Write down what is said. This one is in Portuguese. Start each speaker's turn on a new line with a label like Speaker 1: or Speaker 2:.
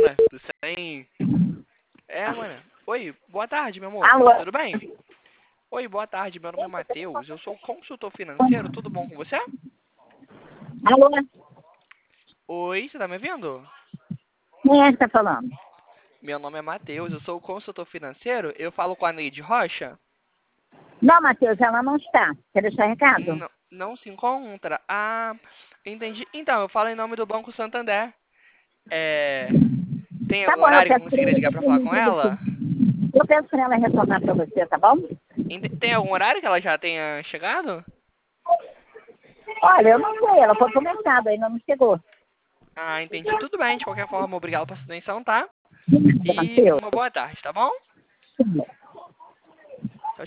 Speaker 1: né? Tô sem... É, mano. Oi, boa tarde, meu amor.
Speaker 2: Alô?
Speaker 1: Tudo bem? Oi, boa tarde. Meu nome é Matheus. Eu sou consultor financeiro. Tudo bom com você?
Speaker 2: Alô?
Speaker 1: Oi, você tá me ouvindo?
Speaker 2: Quem é que tá falando?
Speaker 1: Meu nome é Matheus. Eu sou consultor financeiro. Eu falo com a Neide Rocha.
Speaker 2: Não, Matheus, ela não está. Quer deixar recado?
Speaker 1: Não, não se encontra. Ah, entendi. Então, eu falo em nome do Banco Santander. É... Tem
Speaker 2: Tá
Speaker 1: algum
Speaker 2: bom, eu
Speaker 1: horário que eu
Speaker 2: peço pra
Speaker 1: conseguiria
Speaker 2: ela
Speaker 1: ligar pra falar com
Speaker 2: retornar pra você.
Speaker 1: ela?
Speaker 2: Eu peço pra ela retornar pra você, tá bom?
Speaker 1: Tem algum horário que ela já tenha chegado?
Speaker 2: Olha, eu não sei, ela foi pro mercado, ainda não chegou.
Speaker 1: Ah, entendi. Tudo bem. De qualquer forma, obrigado pela sua atenção, tá?
Speaker 2: Nada,
Speaker 1: E
Speaker 2: Matheus.
Speaker 1: uma boa tarde, tá bom?